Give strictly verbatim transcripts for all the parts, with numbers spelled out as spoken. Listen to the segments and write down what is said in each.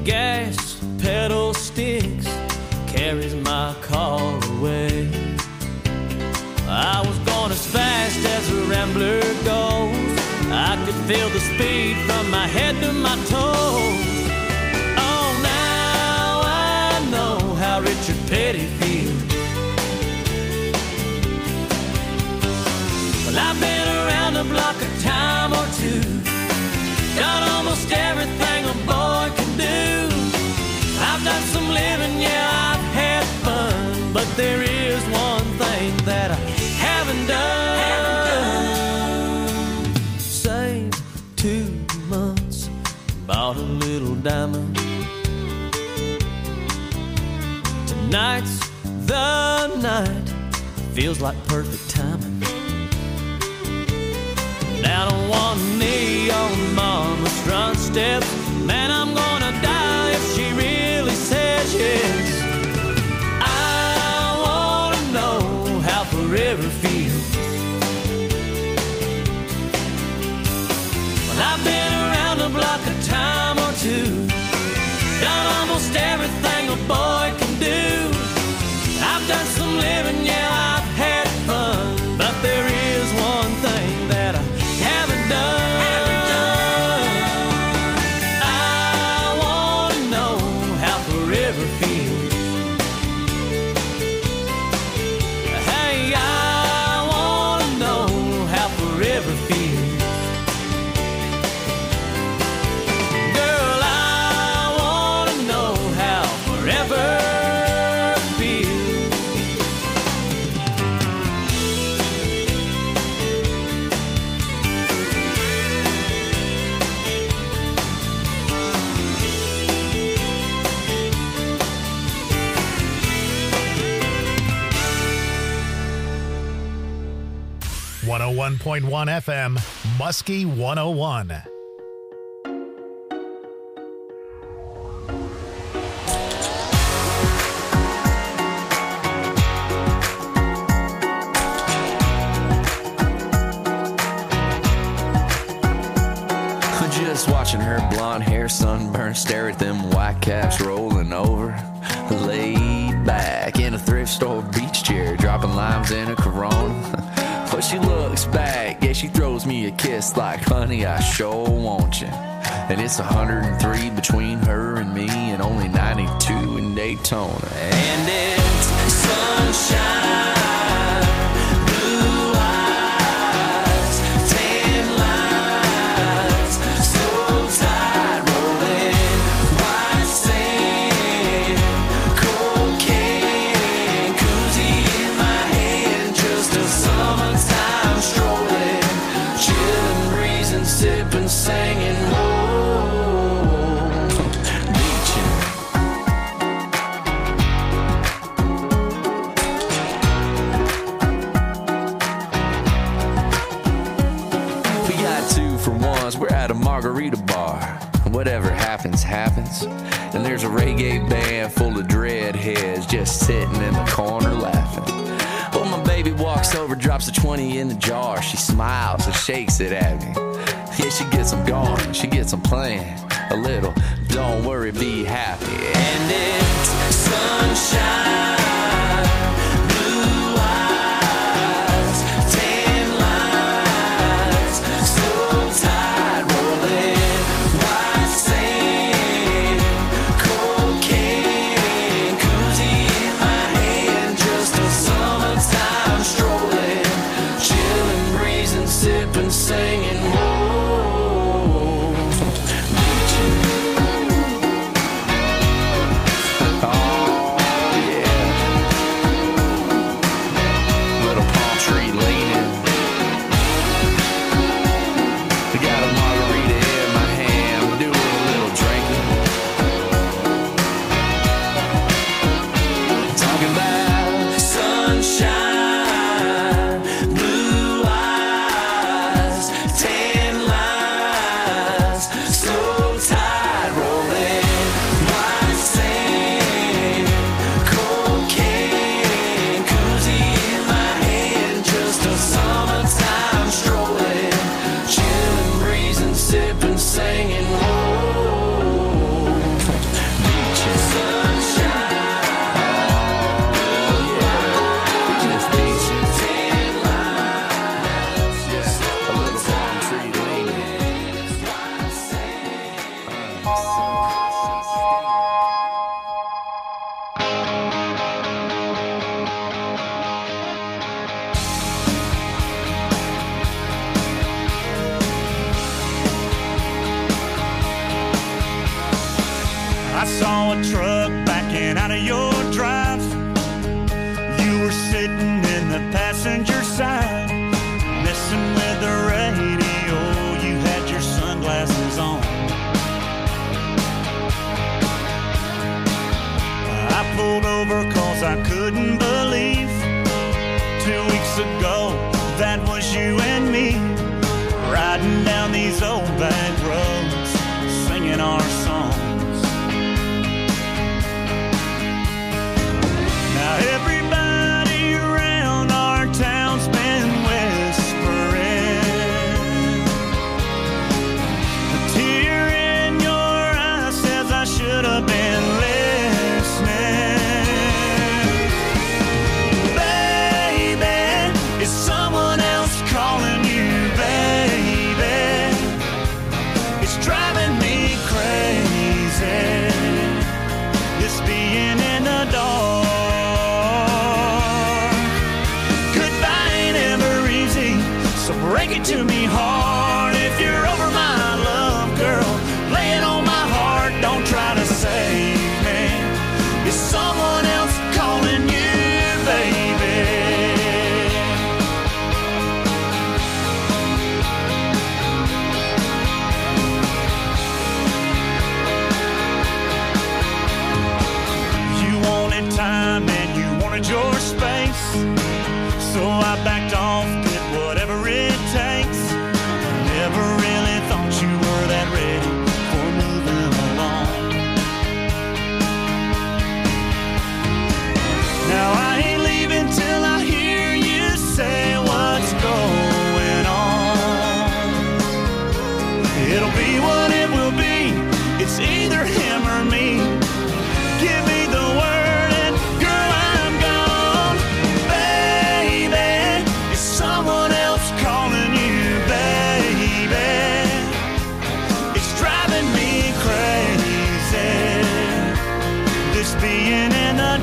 gas pedal sticks, carries my car away. I was going as fast as a rambler goes. I could feel the speed from my head to my toes. Oh, now I know how Richard Petty feels. Well, I've been around the block a time or two, done almost everything a boy can do. I've done some living, yeah, I've had fun, but there is one thing that I haven't done. Haven't done. Saved two months, bought a little diamond. Tonight's the night, feels like perfect timing. Down on one knee on mama's front steps, man, I'm gonna die if she really says yes. I wanna know how forever feels. Well, I've been around the block a time or two, done almost everything a boy can do. I've done some living, yeah, I've had fun, but there is one thing that I haven't done. Haven't done. I wanna know how forever feels. Hey, I wanna know how forever feels. Girl, I wanna know how forever one oh one point one F M, Muskie one oh one. Just watching her blonde hair sunburn, stare at them white caps rolling over. Laid back in a thrift store beach chair, dropping limes in a Corona. But she looks back, yeah, she throws me a kiss like, honey, I sure want you. And it's one hundred three between her and me, and only ninety-two in Daytona. And it's sunshine. Singing, oh, beaching. We got two for ones, we're at a margarita bar. Whatever happens, happens. And there's a reggae band full of dreadheads just sitting in the corner laughing. Well, my baby walks over, drops a twenty in the jar. She smiles and shakes it at me. Yeah, she gets them going, she gets them playing a little. Don't worry, be happy. And it's sunshine, blue eyes, tan lines, slow tide rolling, white sand, cocaine, koozie in my hand, just a summertime strolling, chilling, breezing, sipping, singing. saw a truck backing out of your drive. You were sitting in the passenger side, messing with the radio. You had your sunglasses on. I pulled over cause I couldn't believe two weeks ago that was you and me, riding down these old back roads, singing our songs. Now everybody around our town's been whispering. A tear in your eye says I should have been listening. Baby, is someone else calling you, baby? It's driving me crazy, this being in the dark. Goodbye ain't ever easy, so break it to me hard. If you're over my love, girl, lay it on my heart. Don't try to save me. Is someone else calling you, baby? Time and you wanted your space, so I backed off, did whatever it takes. Never really thought you were that ready for moving along. Now I ain't leaving till I hear you say what's going on. It'll be what it will be, it's either him or me. Give me the word. Being in the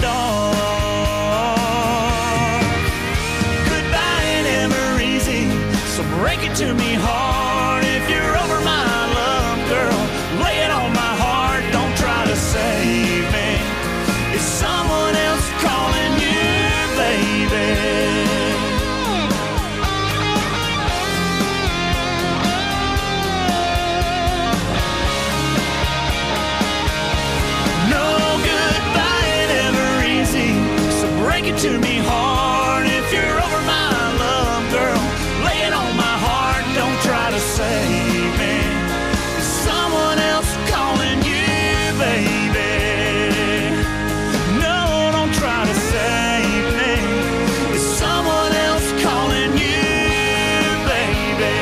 dark. Goodbye ain't ever easy, so break it to me hard. If you're over my love, girl, lay it on my heart. Don't try to save me. Is someone else calling you, baby? Break it to me hard. If you're over my love, girl, lay it on my heart. Don't try to save me. Is someone else calling you, baby? No, don't try to save me. Is someone else calling you, baby?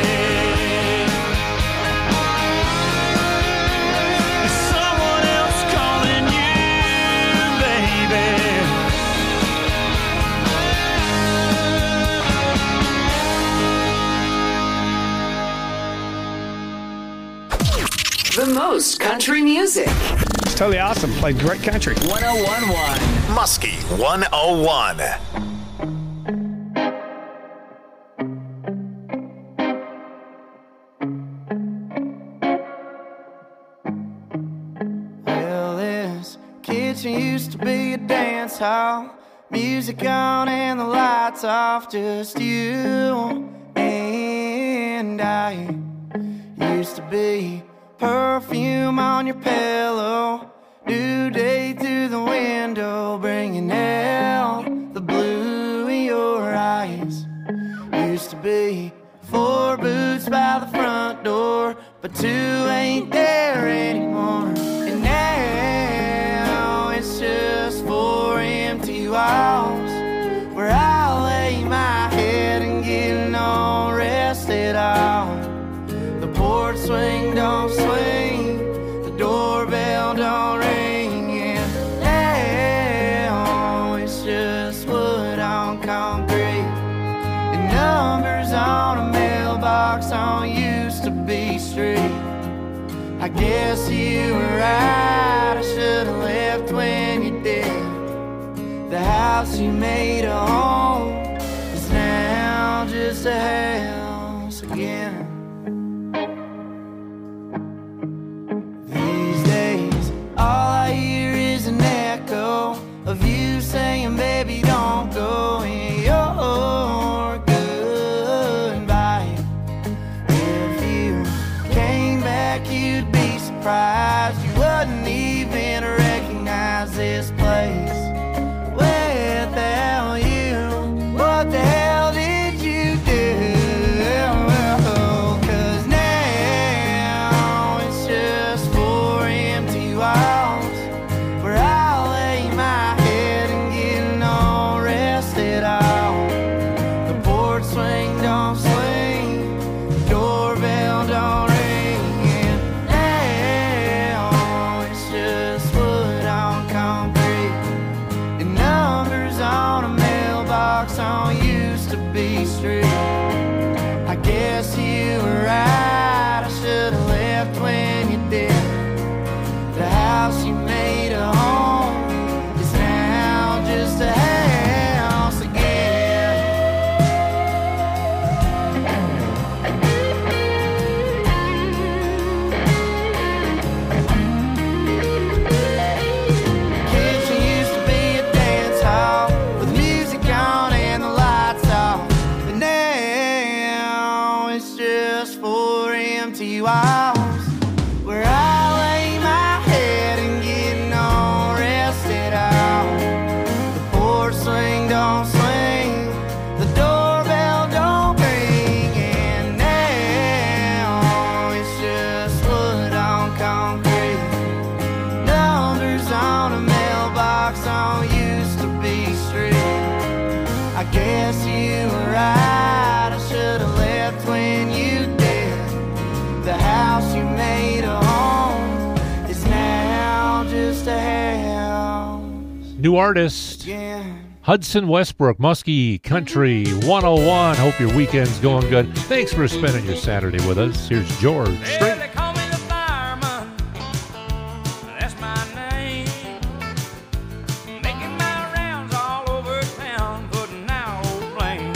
Is someone else calling you, baby? The most country music. It's totally awesome. Played great country. one oh one point one Muskie one oh one. Well, this kitchen used to be a dance hall. Music on and the lights off. Just you and I. Used to be perfume on your pillow, new day through the window, bringing out the blue in your eyes. Used to be four boots by the front door, but two ain't there anymore. And now it's just four empty walls, where I lay my head and get no rest at all. The porch swing don't swing, the doorbell don't ring, and now it's just wood on concrete, and numbers on a mailbox on used to be street. I guess you were right, I should've left when you did. The house you made a home is now just a house again. These days, all I surprised you wouldn't even recognize this place without you. What the hell did you do? 'Cause now it's just four empty walls where I lay my head and get no rest at all. The porch swing don't swing, the doorbell don't ring, and now it's just wood on concrete and numbers on a mailbox on used to be street. I guess you were right, I should have left when you did. The house you made a home is now just a house again. Kitchen used to be a dance hall with music on and the lights off, but now it's just four empty walls where I lay my head and get no rest at all. The porch swing don't swing, the doorbell don't ring, and now it's just wood on concrete, numbers on a mailbox on used to be street. I guess you were right, I should have left when you did. The house you made a home is now just a house New artist, again. Hudson Westbrook, Muskie Country one oh one. Hope your weekend's going good. Thanks for spending your Saturday with us. Here's George Well, Strait. they call me the fireman. That's my name. Making my rounds all over town, putting out old flames.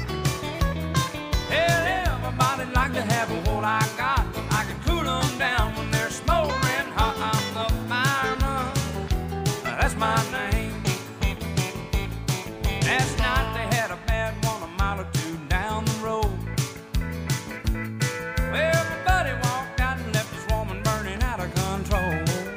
Hell, everybody'd like to have what I got. I can cool them down when they're smoldering hot. I'm the fireman. That's my name. Last night they had a bad one a mile or two down the road. Well, my buddy walked out and left his woman burning out of control.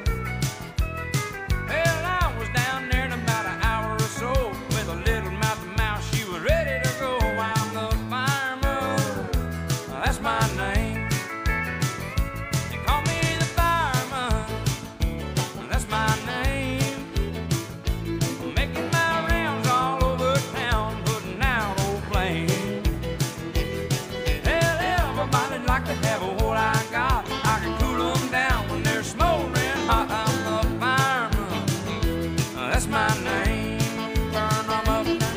Well, I was down there in about an hour or so with a little mouth to mouth. She was ready to go. I'm the fireman. That's my name. They call me the fireman. That's my name. Making my rounds all over town, putting out old flames. Hell, everybody'd like to have what I got. I can cool them down when they're smoldering hot. I'm the fireman. That's my name. Burn them up now.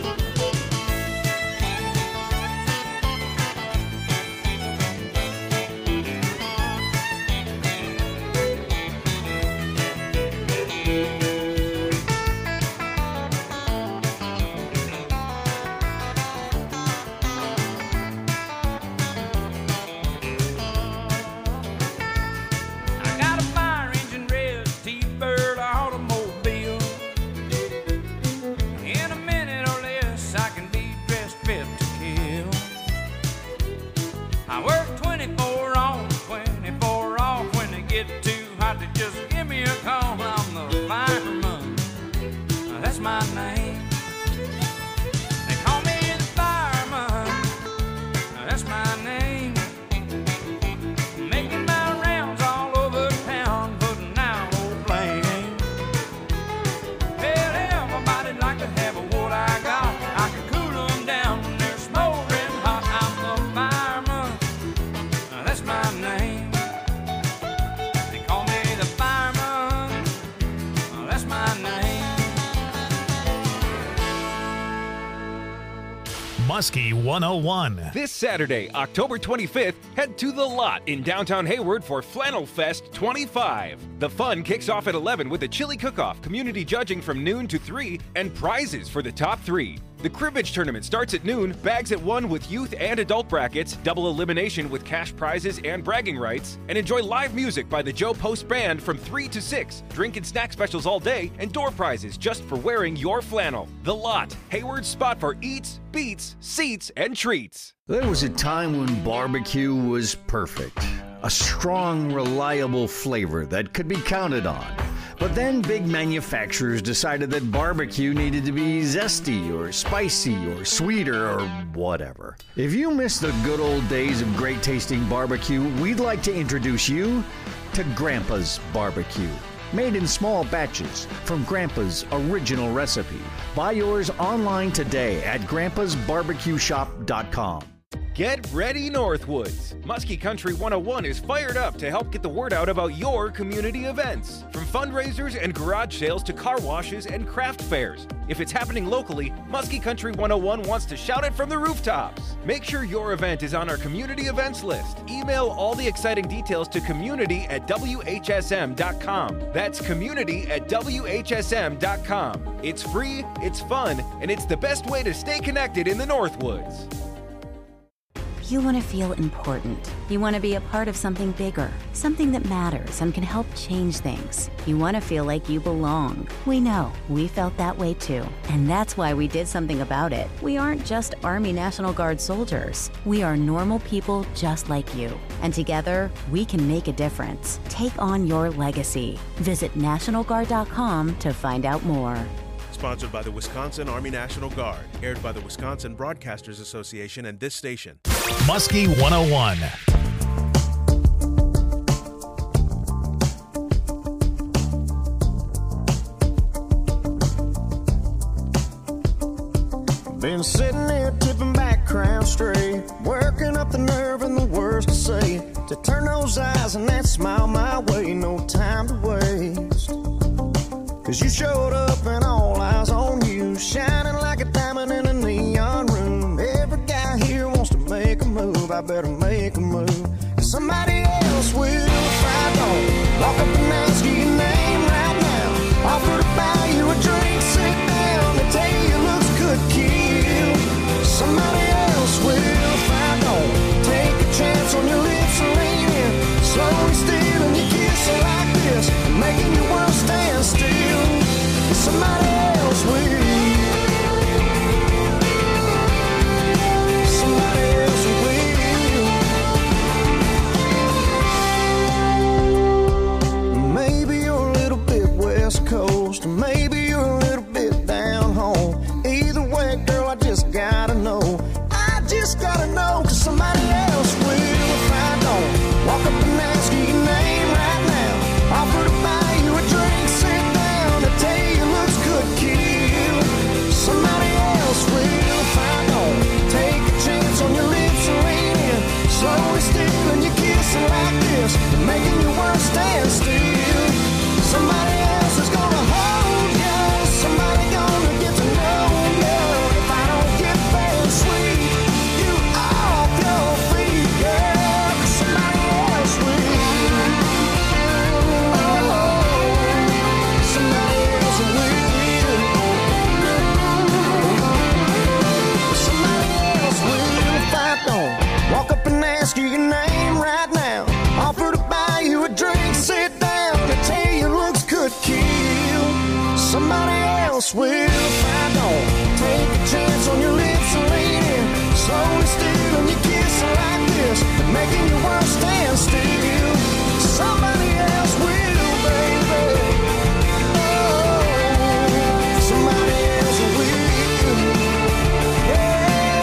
I got a fire engine red T-Bird automobile. In a minute or less, I can be dressed fit to kill. I work twenty-four on, twenty-four off. When they get too hot, they just give me a call. I'm the fireman. That's my name. They call me the fireman. That's my name. Making my rounds all over town, putting out old flames. Well, everybody'd like to have what I got. I can cool them down when they're smoldering hot. I'm the fireman. That's my name. They call me the fireman. That's my name. Muskie one oh one. This Saturday, October twenty-fifth, head to The Lot in downtown Hayward for Flannel Fest twenty-five. The fun kicks off at eleven with a chili cook-off, community judging from noon to three, and prizes for the top three. The cribbage tournament starts at noon, bags at one with youth and adult brackets, double elimination with cash prizes and bragging rights, and enjoy live music by the Joe Post Band from three to six, drink and snack specials all day, and door prizes just for wearing your flannel. The Lot, Hayward's spot for eats, beats, seats, and treats. There was a time when barbecue was perfect. a strong, reliable flavor that could be counted on. But then big manufacturers decided that barbecue needed to be zesty or spicy or sweeter or whatever. If you miss the good old days of great tasting barbecue, we'd like to introduce you to Grandpa's Barbecue. Made in small batches from Grandpa's original recipe. Buy yours online today at grandpas barbecue shop dot com. Get ready, Northwoods! Muskie Country one oh one is fired up to help get the word out about your community events. From fundraisers and garage sales to car washes and craft fairs. If it's happening locally, Muskie Country one oh one wants to shout it from the rooftops. Make sure your event is on our community events list. Email all the exciting details to community at w h s m dot com. That's community at w h s m dot com. It's free, it's fun, and it's the best way to stay connected in the Northwoods. You want to feel important. You want to be a part of something bigger, something that matters and can help change things. You want to feel like you belong. We know. We felt that way too. And that's why we did something about it. We aren't just Army National Guard soldiers. We are normal people just like you. And together, we can make a difference. Take on your legacy. Visit national guard dot com to find out more. Sponsored by the Wisconsin Army National Guard. Aired by the Wisconsin Broadcasters Association and this station. Muskie one oh one. Been sitting there tipping back, crown straight, working up the nerve and the words to say, to turn those eyes and that smile my way, no time to waste. Cause you showed up and all eyes on you, shining like a diamond in a neon room. Every guy here wants to make a move, I better make a move. Cause somebody else will if I don't. Walk up and ask you your name right now. Offer to buy you a drink, sit down, they tell you your looks could kill. Somebody else will if I don't. Take a chance on your lips and lean in, slowly stealing your kiss like this, making your world stand still. Somebody else will. Somebody else will. Maybe you're a little bit West Coast, maybe you're a little bit down home. Either way, girl, I just gotta know. I just gotta know, cause somebody else will if I don't. Walk up and ask you your name right now. Offer to buy you a drink, sit down, to tell you your looks could kill. Somebody else will if I don't. Take a chance on your lips and lean in, slowly stealing your kissing like this, making your world stand still. Somebody else is gonna hold you, somebody gonna get to know you. If I don't get there and sweet you off your feet, girl, cause somebody else will. Walk up and ask you your name right now. Offer to buy you a drink, sit down, to tell you looks could kill. Somebody else will if I don't. Take a chance on your lips and lean in, slowly stealing your kiss like this, making your world stand still. Somebody else will, baby. Oh, somebody else will. Yeah.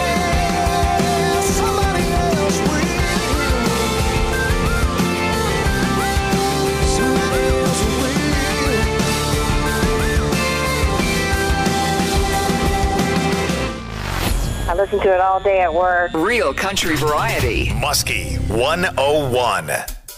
I listen to it all day at work. Real country variety. Muskie one oh one.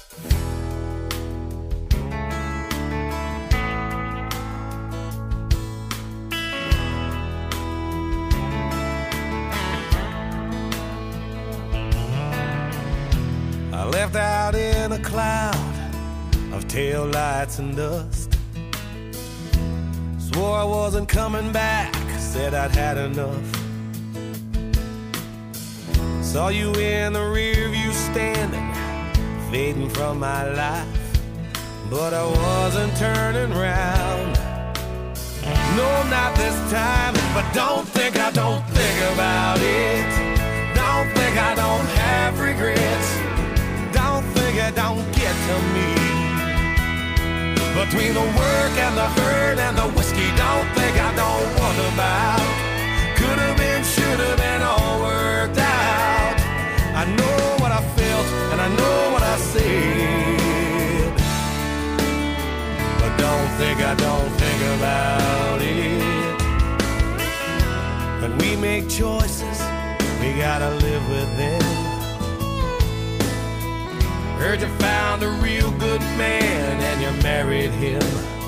I left out in a cloud of tail lights and dust. Swore I wasn't coming back, said I'd had enough. Saw you in the rear view standing, fading from my life, but I wasn't turning round. No, not this time, but don't think I don't think about it. Don't think I don't have regrets. Don't think it don't get to me. Between the work and the hurt and the whiskey, don't think I don't want about. Could have been, should have been, all worked out. I know what I felt and I know what I said, but don't think I don't think about it. When we make choices, we gotta live with them. Heard you found a real good man and you married him.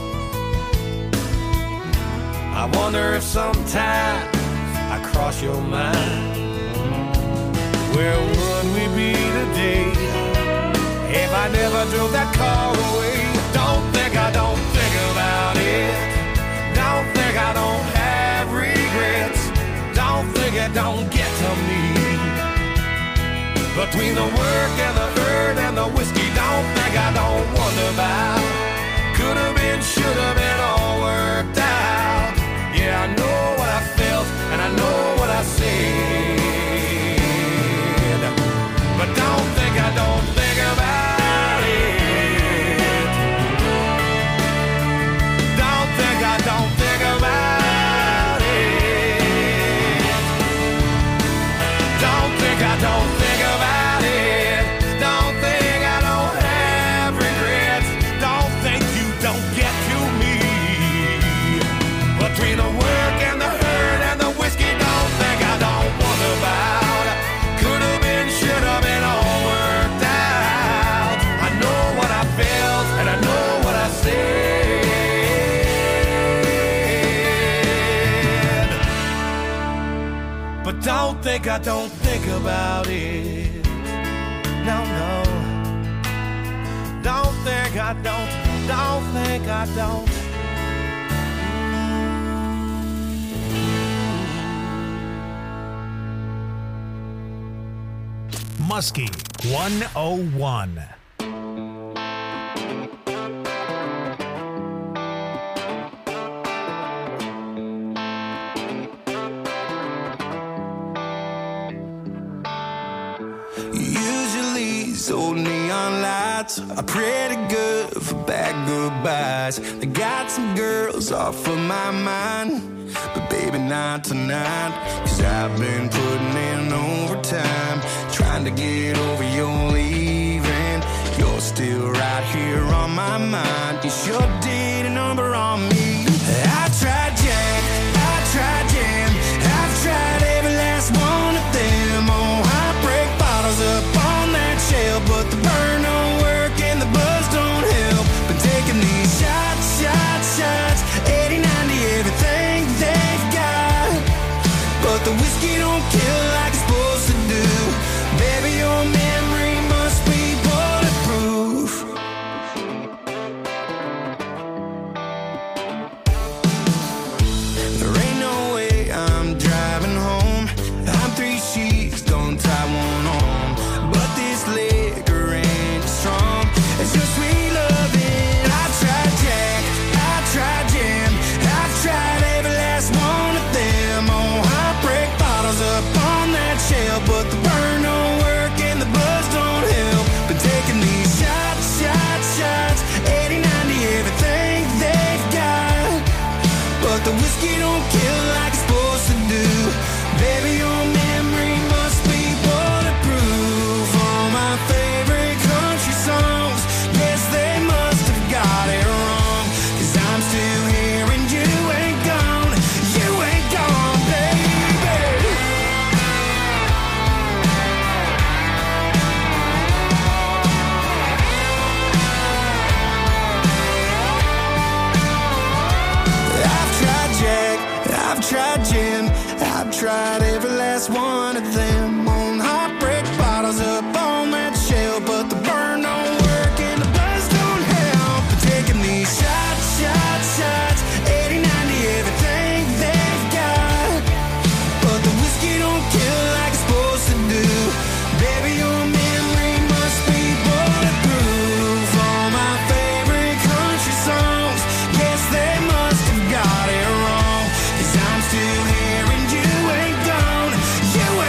I wonder if sometimes I cross your mind. Where would we be today if I never drove that car away? Don't think I don't think about it. Don't think I don't have regrets. Don't think it don't get to me. Between the work and the hurt and the whiskey, don't think I don't wonder about. Could have been, should have been, all worked out. Yeah, I know what I felt and I know what I said, but don't think I don't think about it. Don't think I don't think about it. Don't think I don't think about it. Don't think I don't have regrets. Don't think you don't get to me. Between the work and the hurt and the whiskey, don't think I don't want about. Could have been, should have been, all worked out. I know what I felt and I know what I said, but don't think I don't think about it. No, no. Don't think I don't, don't think I don't. Muskie one oh one. Usually these old neon lights are pretty good for bad goodbyes. They got some girls off of my mind, but baby not tonight. Cause I've been putting in overtime, trying to get over your leaving. You're still right here on my mind. You sure did a number on me. I tried Jack, I tried Jam, I've tried every last one of them. Oh, heartbreak bottles up on that shelf, but the burn don't work and the buzz don't help. Been taking these shots, shots, shots, eighty, ninety, everything they've got, but the whiskey don't kill like it's supposed to do. Baby, your memory must be bulletproof. There ain't no way I'm driving home. I'm three sheets, don't tie one on, but this liquor ain't strong. It's your sweet loving. I tried Jack, I tried Jam, I've tried every last one of them. Oh, heartbreak bottles up on that shelf, but the burn don't work and the buzz don't help. Been taking these shots, shots, shots, eighty, ninety, everything they've got, but the whiskey don't kill like it's supposed to do. Baby, your memory must be bulletproof. All my favorite country songs, yes, they must have got it wrong. Cause I'm still here and you ain't gone, you ain't gone, baby. I've tried Jack, I've tried Jim, I've tried every last one of them. On heartbreak bottles up on that shelf, but the burn don't work and the buzz don't help. But taking these shots, shots, shots, eighty, ninety, everything they've got, but the whiskey don't kill like it's supposed to do. Baby, your memory must be bulletproof. All my favorite country songs, yes, they must have got it wrong. Cause I'm still here and you ain't gone, you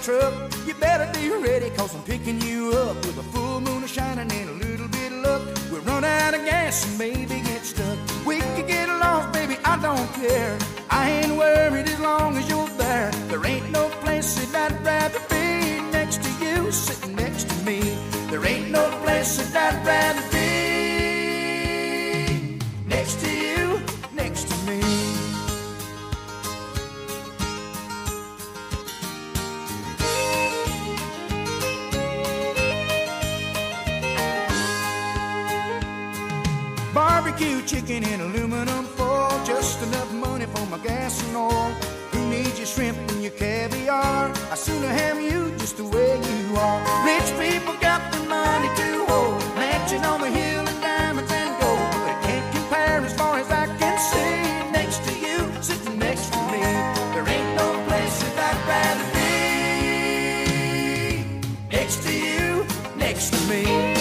truck. You better be ready, cause I'm picking you up with a full moon shining and a little bit of luck. We'll run out of gas and maybe get stuck. We could get lost, baby, I don't care. I ain't worried as long as you're there. There ain't no place that I'd rather be next to you, sitting next to me. There ain't no place that I'd rather be next to you, next to me. Barbecue chicken in aluminum foil, just enough money for my gas and oil. Who needs your shrimp and your caviar? I sooner have you just the way you are. Rich people got the money to hold, mansion on the hill and diamonds and gold, but it can't compare as far as I can see. Next to you, sitting next to me, there ain't no place that I'd rather be. Next to you, next to me.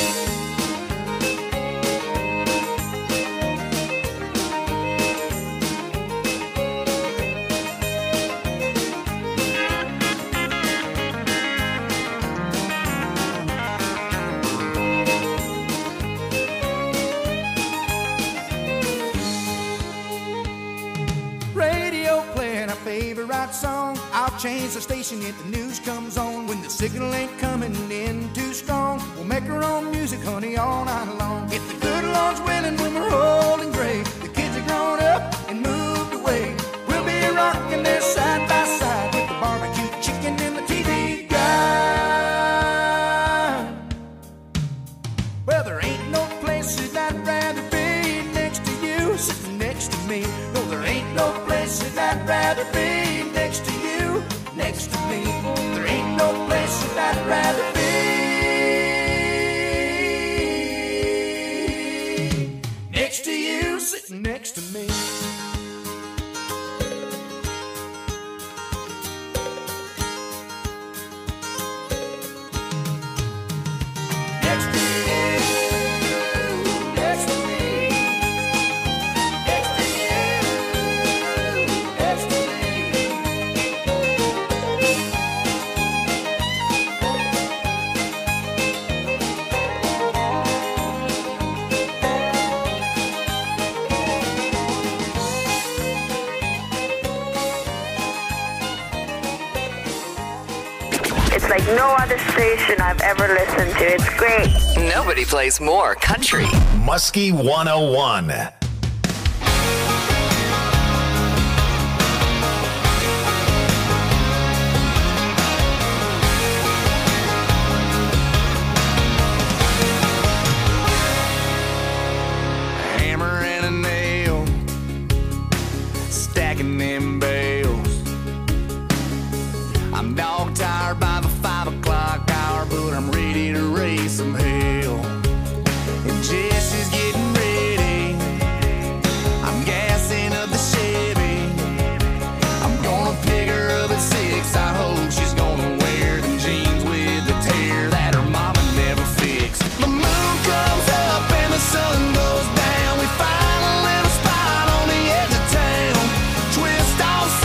Song. I'll change the station if the news comes on. When the signal ain't coming in too strong, we'll make our own music, honey, all night long. If the good Lord's willing, when we're old and gray, the kids are grown up and moved away, we'll be rocking there side by side with the barbecue chicken and the T V guide. Well, there ain't no place that I'd rather be next to you, sitting next to me. No, there ain't no place that I'd rather be next to you, next to me. There ain't no place that I'd rather be next to you, sitting next to me. Like no other station I've ever listened to. It's great. Nobody plays more country. Muskie one oh one. Hammer and a nail, stacking them bales. I'm dog tired by the five o'clock hour, but I'm ready to raise some hell. And Jesse's getting ready. I'm gassing up the Chevy. I'm gonna pick her up at six. I hope she's gonna wear them jeans with the tear that her mama never fixed. The moon comes up and the sun goes down. We find a little spot on the edge of town. Twist off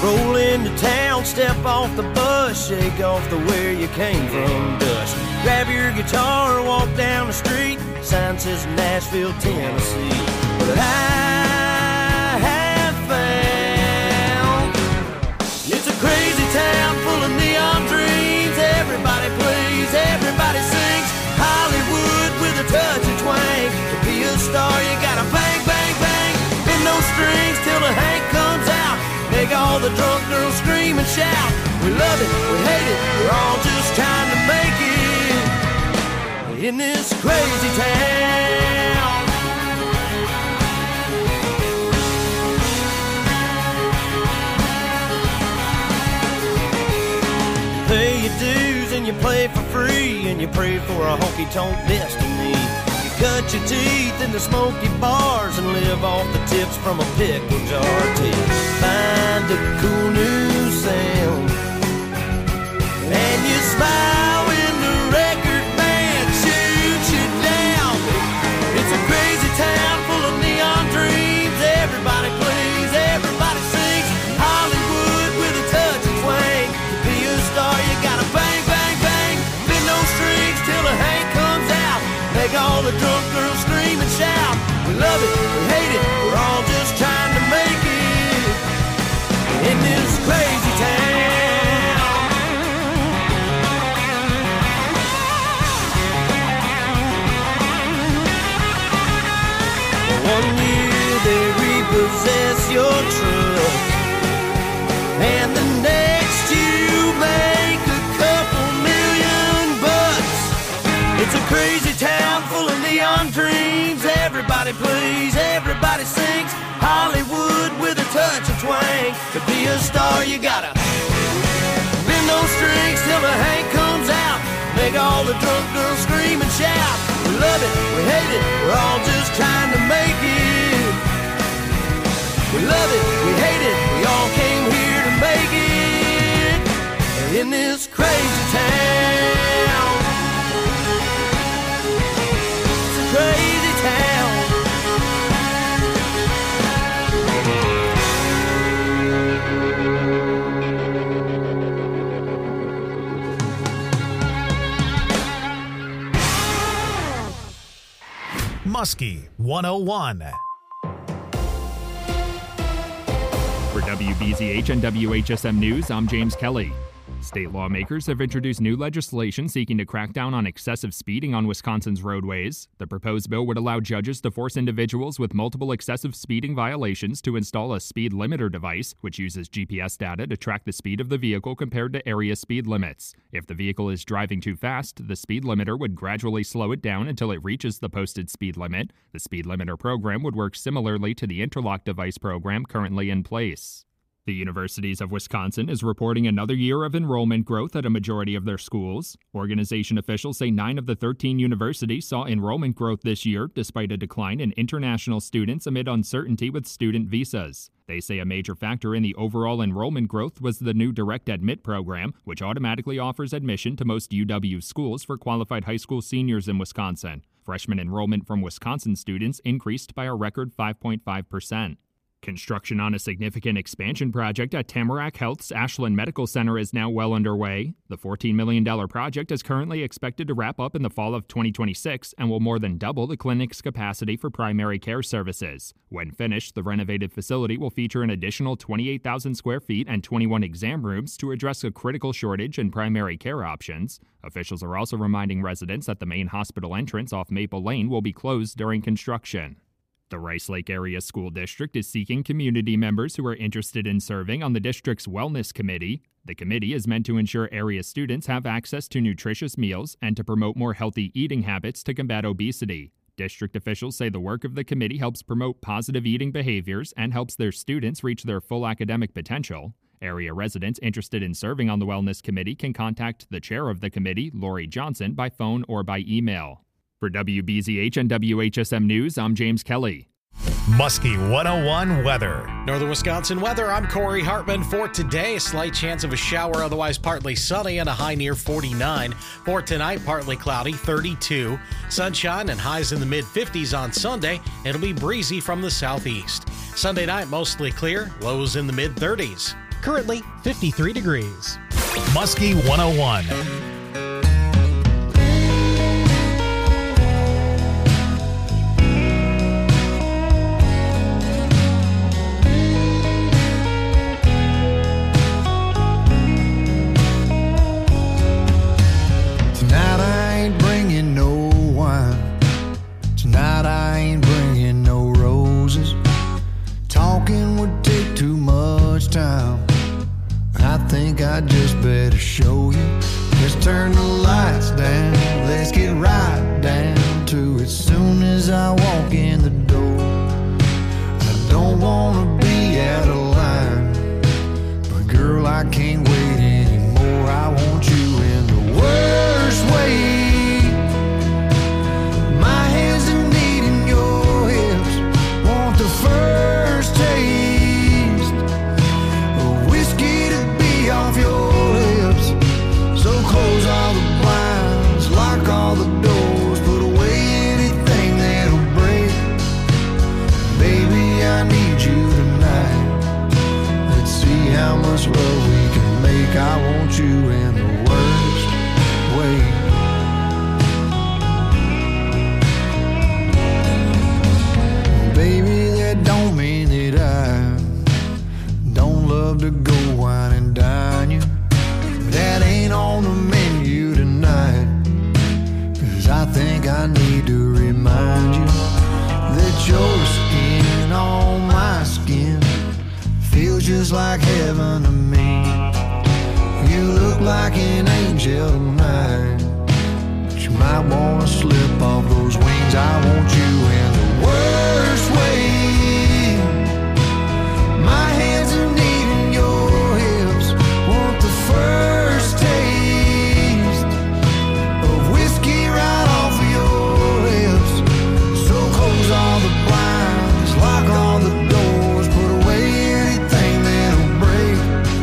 Roll into town, step off the bus, shake off the where you came from dust. Grab your guitar, walk down the street, sign says Nashville, Tennessee. But I have found it's a crazy town full of neon dreams. Everybody plays, everybody sings. Hollywood with a touch of twang. To be a star, you gotta bang, bang, bang. Bend those strings till the Hank comes out. Make all the drunk girls scream and shout. We love it, we hate it, we're all just trying to make it in this crazy town. You pay your dues and you play for free, and you pray for a honky-tonk destiny. Cut your teeth in the smoky bars and live off the tips from a pickle jar till find a cool new sound. And you smile when the record band shoots you down. It's a crazy town full of neon dreams. Everybody plays, everybody sings. Hollywood with a touch of twang. To be a star, you gotta bang, bang, bang. Bend those strings till the Hank comes out. Make all the drunk girls scream and shout. We love it, we hate it, we're all just trying to make it in this crazy town. One year they repossess your truck, and the next you make a couple million bucks. It's a crazy town full of neon dreams. Everybody plays, everybody sings. Hollywood with a touch of twang. To be a star, you gotta bend those strings till the Hank comes out. Make all the drunk girls scream and shout. We love it, we hate it, we're all just trying to make it. We love it, we hate it, we all came here to make it in this crazy town. Crazy town. Muskie one oh one. For W B Z H and W H S M News, I'm James Kelly. State lawmakers have introduced new legislation seeking to crack down on excessive speeding on Wisconsin's roadways. The proposed bill would allow judges to force individuals with multiple excessive speeding violations to install a speed limiter device, which uses G P S data to track the speed of the vehicle compared to area speed limits. If the vehicle is driving too fast, the speed limiter would gradually slow it down until it reaches the posted speed limit. The speed limiter program would work similarly to the interlock device program currently in place. The Universities of Wisconsin is reporting another year of enrollment growth at a majority of their schools. Organization officials say nine of the thirteen universities saw enrollment growth this year, despite a decline in international students amid uncertainty with student visas. They say a major factor in the overall enrollment growth was the new Direct Admit program, which automatically offers admission to most U W schools for qualified high school seniors in Wisconsin. Freshman enrollment from Wisconsin students increased by a record five point five percent. Construction on a significant expansion project at Tamarack Health's Ashland Medical Center is now well underway. The fourteen million dollars project is currently expected to wrap up in the fall of twenty twenty-six and will more than double the clinic's capacity for primary care services. When finished, the renovated facility will feature an additional twenty-eight thousand square feet and twenty-one exam rooms to address a critical shortage in primary care options. Officials are also reminding residents that the main hospital entrance off Maple Lane will be closed during construction. The Rice Lake Area School District is seeking community members who are interested in serving on the district's Wellness Committee. The committee is meant to ensure area students have access to nutritious meals and to promote more healthy eating habits to combat obesity. District officials say the work of the committee helps promote positive eating behaviors and helps their students reach their full academic potential. Area residents interested in serving on the Wellness Committee can contact the chair of the committee, Lori Johnson, by phone or by email. For W B Z H and W H S M News, I'm James Kelly. Muskie one oh one weather. Northern Wisconsin weather, I'm Corey Hartman. For today, a slight chance of a shower, otherwise partly sunny and a high near forty-nine. For tonight, partly cloudy, thirty-two. Sunshine and highs in the mid-fifties on Sunday. It'll be breezy from the southeast. Sunday night, mostly clear, lows in the mid-thirties. Currently fifty-three degrees. Muskie one oh one. Tonight I ain't bringing no wine. Tonight I ain't bringing no roses. Talking would take too much time. I think I just better show you. Let's turn the lights down. Let's get right down to it. Soon as I walk in the door, I don't wanna be out of line, but girl, I can't wait anymore. I want you in the worst way. My hands are needing your hips. Want the first taste of whiskey to be off your lips. So close all the blinds, lock all the doors, put away anything that'll break. Baby, I need you tonight. Let's see how much love we can make. I want you in the worst way. Baby, that don't mean that I don't love to go wine and dine you. That ain't on the menu tonight. Cause I think I need to remind you that your skin on my skin feels just like heaven to me. You look like an angel tonight, but you might wanna slip off those wings. I want you in the worst way. My hands are needing your hips. Want the first taste of whiskey right off of your lips. So close all the blinds, lock all the doors, put away anything that'll break.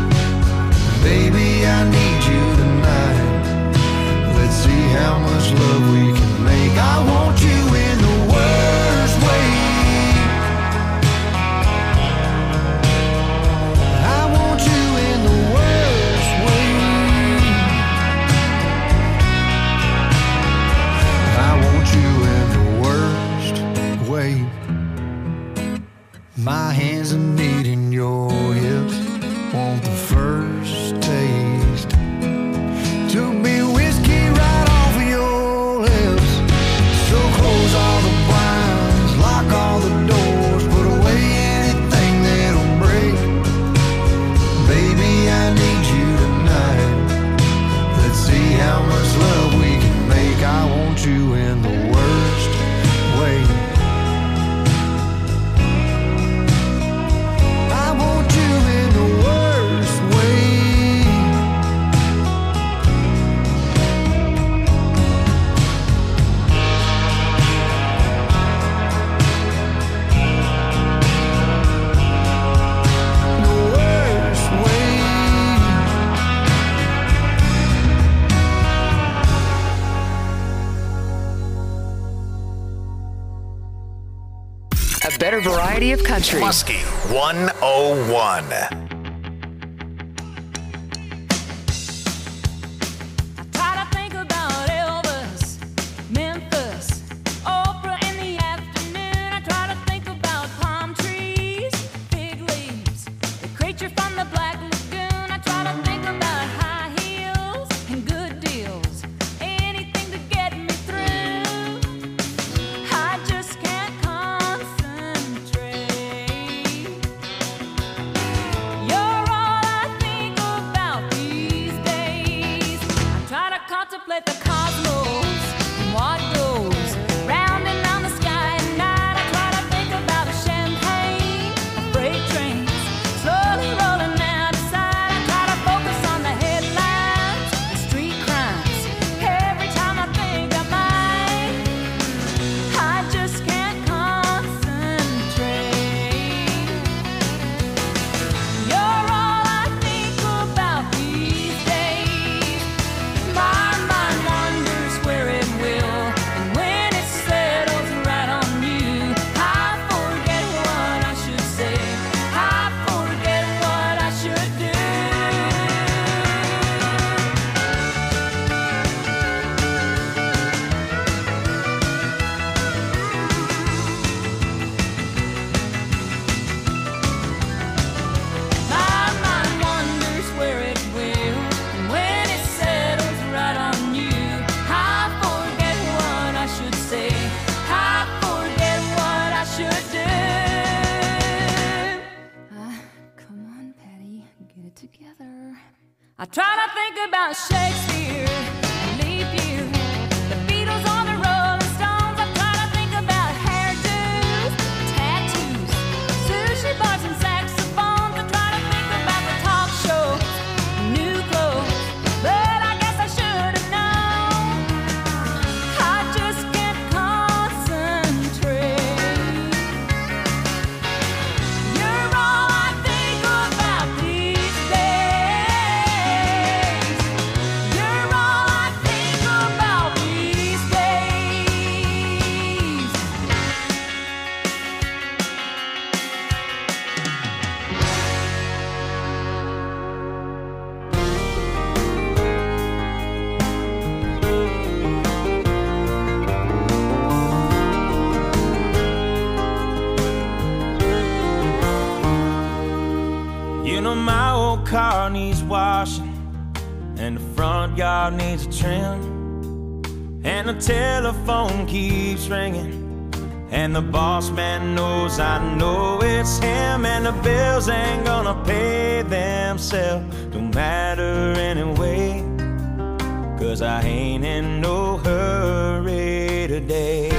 Baby, I need you tonight. Let's see how much love we can make. I want you in the worst way. I want you in the worst way. I want you in the worst way. My hands are needing your hips. Want the first taste to be whiskey right off of your lips. So close all the blinds, lock all the doors, put away anything that'll break. Baby, I need you tonight. Let's see how much love we can make. I want you in the worst way. I want you in the worst way. The worst way. A better variety of country. Muskie one oh one. Try to think about Elvis, Memphis, Oprah in the afternoon. I try to think about palm trees, fig leaves, the creature from the Black Lagoon. I try to think about high heels and good deals, anything to get me through. I just can't concentrate. together. I try to think about Shakespeare, leap year, the Beatles on the Rolling Stones. I try to think about hairdos, tattoos, sushi bars and saxophones. I try to think about the talk shows, new clothes, but I guess I should have known. I just can't concentrate. You're all I think about these days. You're all I think about these days. You know my old car needs washing, and the front yard needs a trim, and the telephone keeps ringing, and the boss man knows I know it's him, and the bills ain't gonna pay themselves, don't matter anyway, 'cause I ain't in no hurry today.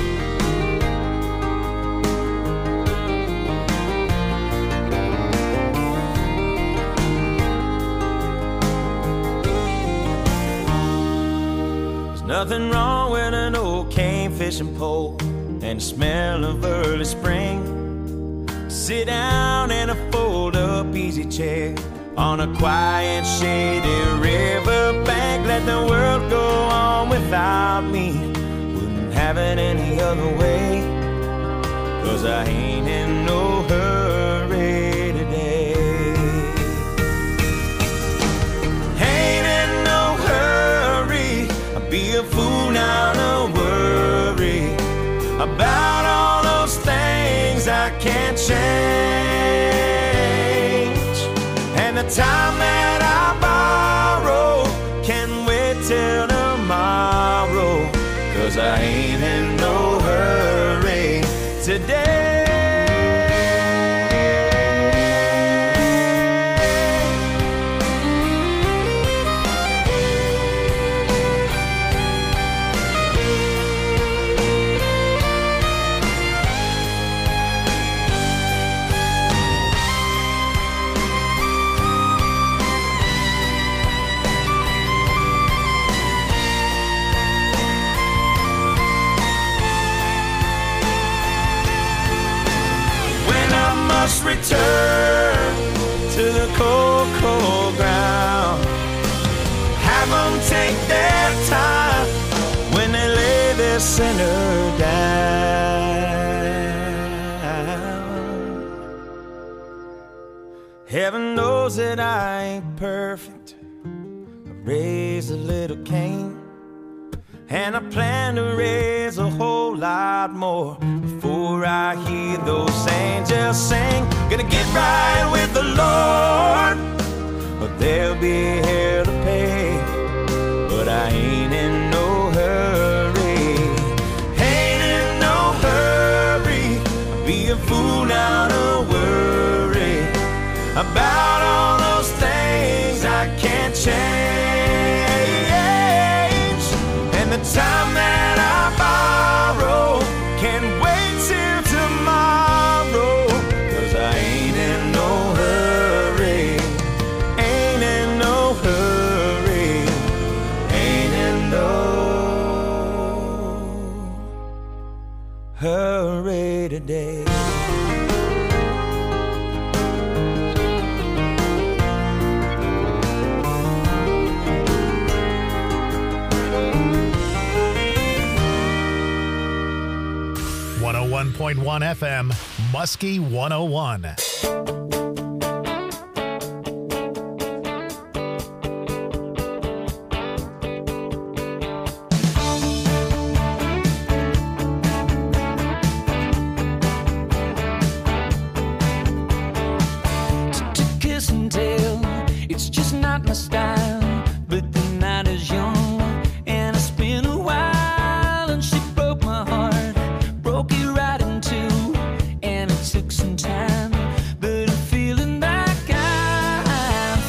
Nothing wrong with an old cane fishing pole and the smell of early spring. Sit down in a fold-up easy chair on a quiet, shady riverbank. Let the world go on without me. Wouldn't have it any other way, 'cause I ain't in no hurry today. Ain't in no hurry. I'd be a fool now to worry about all those things I can't change. And the time that I borrow can wait till tomorrow, 'cause I ain't in no hurry today. Must return to the cold, cold ground. Have them take their time when they lay their sinner down. Heaven knows that I ain't perfect. I raised a little Cain, and I plan to raise a whole lot more before I hear those angels sing. Gonna get right with the Lord, but there'll be hell to pay. But I ain't in no hurry. Ain't in no hurry. I'd be a fool now to worry about all those things I can't change. And the time that I borrow can wait till tomorrow, 'cause I ain't in no hurry. Ain't in no hurry. Ain't in no hurry today. one oh one point one F M, Muskie one oh one. To kiss and tell, it's just not my style. But the night is young, and it's been a while, and she broke my heart, broke it right in two, and it took some time. But I'm feeling like I'm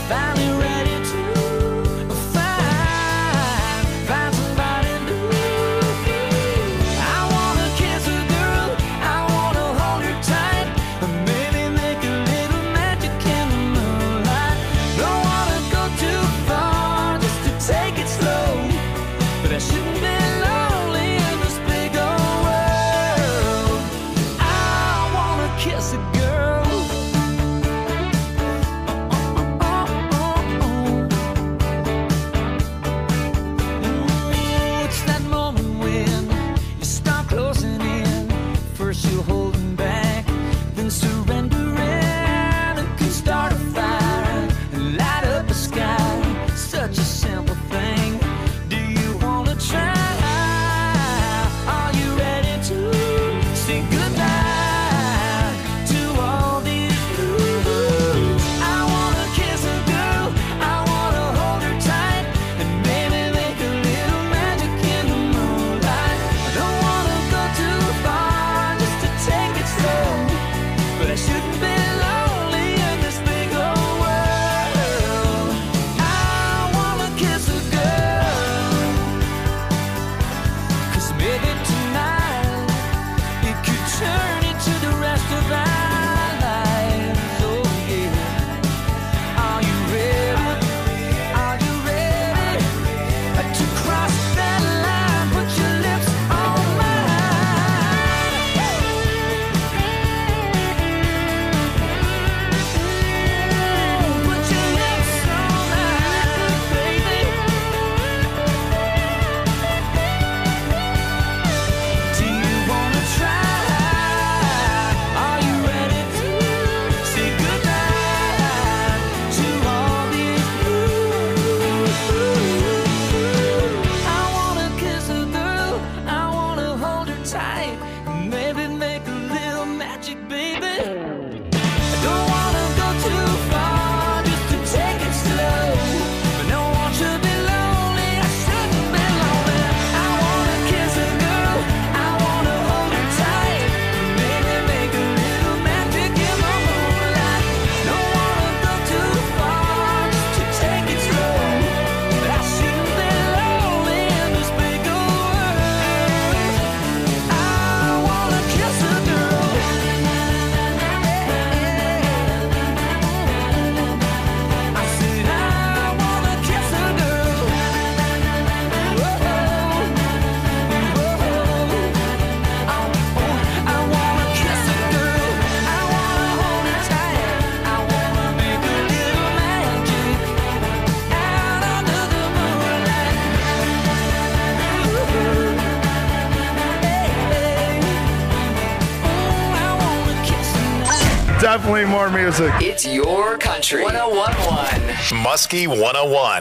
definitely more music. It's your country. one oh one point one. Muskie one oh one.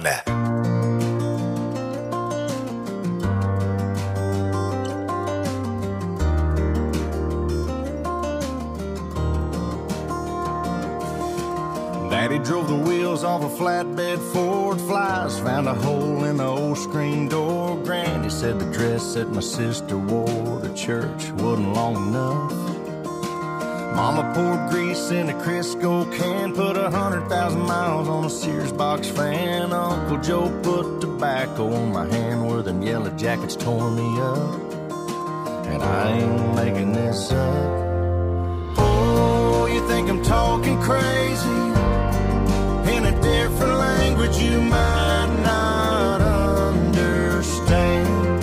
Daddy drove the wheels off a flatbed Ford Flies, found a hole in the old screen door. Granny said the dress that my sister wore to church wasn't long enough. Mama poured grease in a Crisco can, put a hundred thousand miles on a Sears box fan. Uncle Joe put tobacco on my hand where them yellow jackets tore me up. And I ain't making this up. Oh, you think I'm talking crazy? In a different language you might not understand.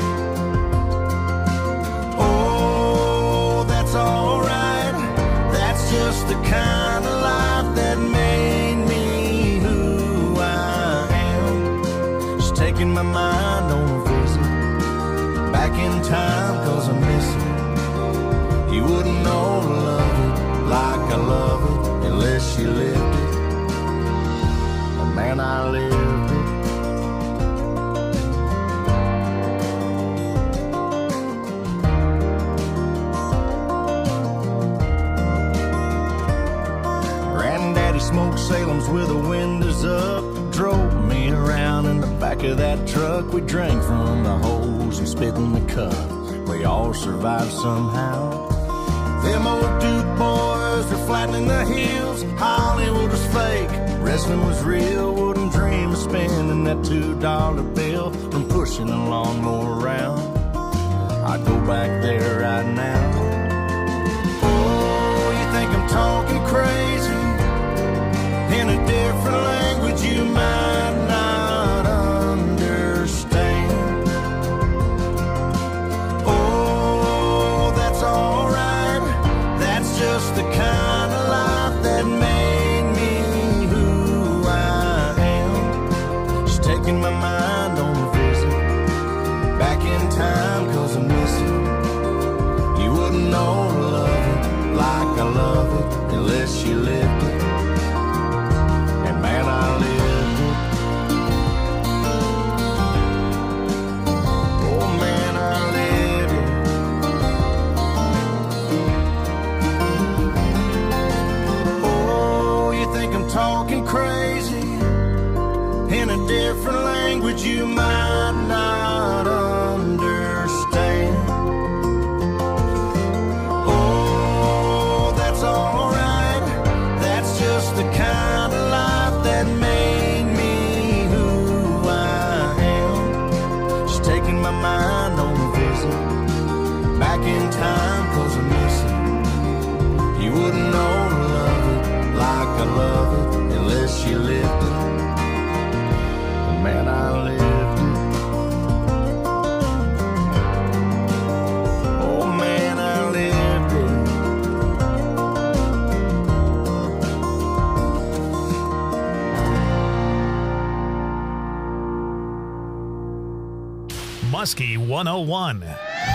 Oh, that's alright. That's just the kind of life that made me who I am. Just taking my mind on a visit back in time, cause I miss it. You wouldn't know to love it like I love it unless you lived it. Man, I lived it. Granddaddy smoked Salems with the windows up, drove me around in the back of that truck. We drank from the holes and spit in the cup. We all survived somehow. Them old Duke boys were flattening the hills. Hollywood was fake, wrestling was real. Wouldn't dream of spending that two dollar bill from pushing a lawnmower around. I'd go back there right now. Oh, you think I'm talking crazy? In a different language you might not understand. Oh, that's alright. That's just the kind of life that made me who I am. Just taking my mind on a visit back in time, cause I miss it. You wouldn't know to love it like I love it unless you lived it. And man, I lived it. Oh man, I lived it. Oh, you think I'm talking crazy? In a different language you might not understand. Oh, that's alright. That's just the kind of life that made me who I am. Just taking my mind on a visit back in time, cause I miss it. You wouldn't know to love it like I love it unless you lived it. Man, I lived it. Oh man, I lived it. Muskie one oh one.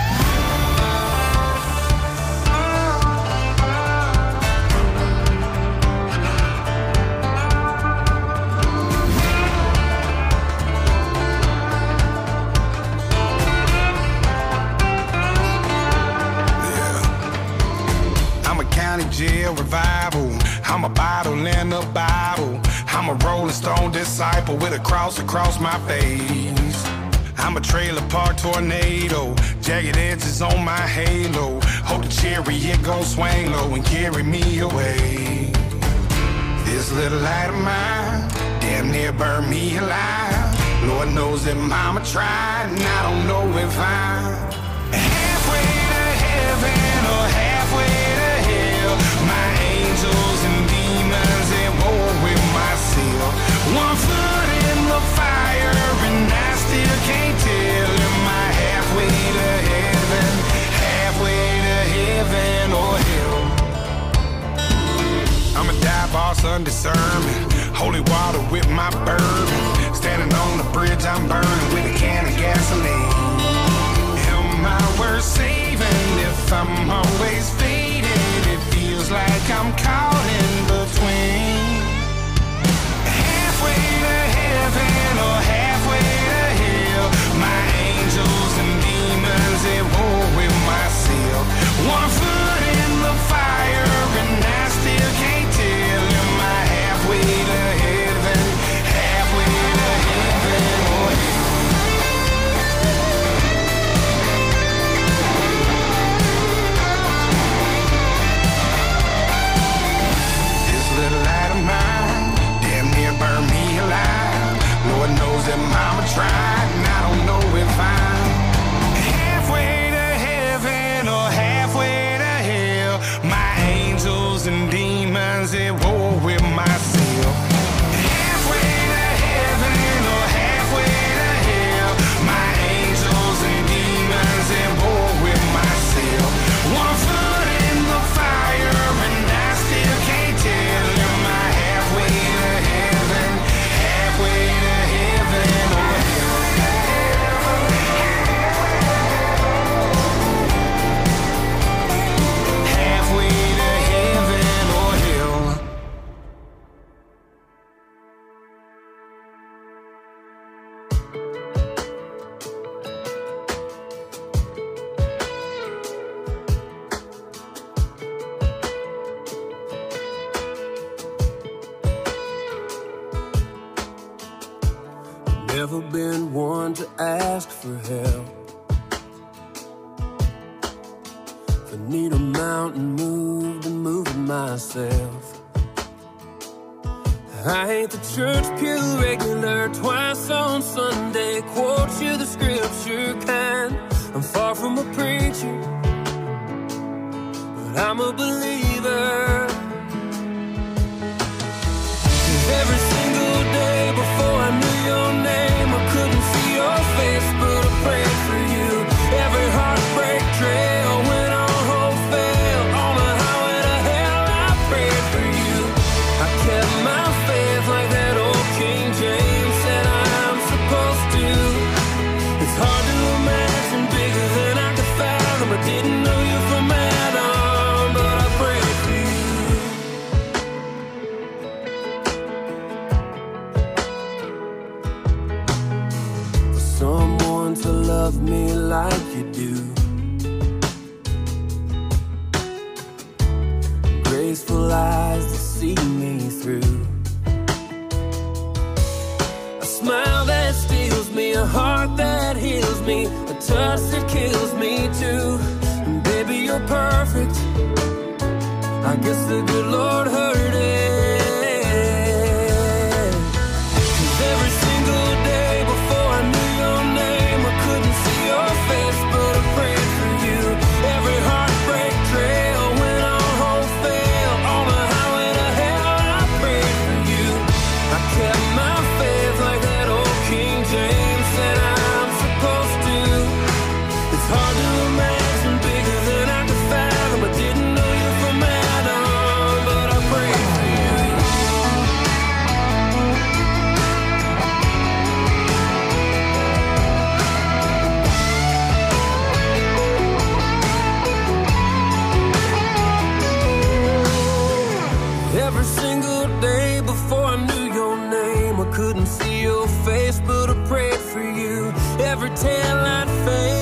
Jail revival. I'm a bottle in the Bible. I'm a Rolling Stone disciple with a cross across my face. I'm a trailer park tornado, jagged edges on my halo. Hope the chariot gon' swing low and carry me away. This little light of mine damn near burned me alive. Lord knows that mama tried, and I don't know if I'm halfway to heaven or halfway to hell. My angels and demons at war with myself. One foot in the fire and I still can't tell. Am I halfway to heaven, halfway to heaven or hell? I'm a dive bar Sunday sermon, holy water with my bourbon. Standing on the bridge I'm burning with a can of gasoline. Am I worth saving if I'm always faded? It feels like I'm caught in that mama tried, and I don't know if I'm halfway to heaven or halfway to hell. My angels and demons at war with myself. Halfway to heaven or halfway to hell. My angels and demons at war with myself. One foot in the fire and I still can't tell. Am I halfway to heaven, halfway to heaven or hell? Halfway to heaven or hell. Never been one to ask for help. If I need a mountain moved, I'm moving myself. I ain't the church pew regular, twice on Sunday, quote you the scripture kind. I'm far from a preacher, but I'm a believer. 'Cause every single day before I knew your name, I couldn't see your face, but I prayed for you. Every heartbreak trail went on hope fail. On the highway to hell, I prayed for you. I kept my faith like that old King James said I'm supposed to. It's hard to imagine bigger than I could fathom. I didn't know you from Adam, but I prayed for you. Someone to love me like you do. Graceful eyes to see me through. A smile that steals me, a heart that heals me, a touch that kills me too. And baby, you're perfect. I guess the good Lord heard it. 'Cause every single day before I knew your name, I couldn't see your face, but I prayed for you. Every heartbreak trail went on hope fail. On the highway to hell, I prayed for you. I kept my faith like that old King James said I'm supposed to. It's hard to imagine bigger than I could fathom. I didn't know you from Adam, but I prayed for you. Every single day before I knew your name, I couldn't see your face, but I prayed for you. Every tail I'd fade.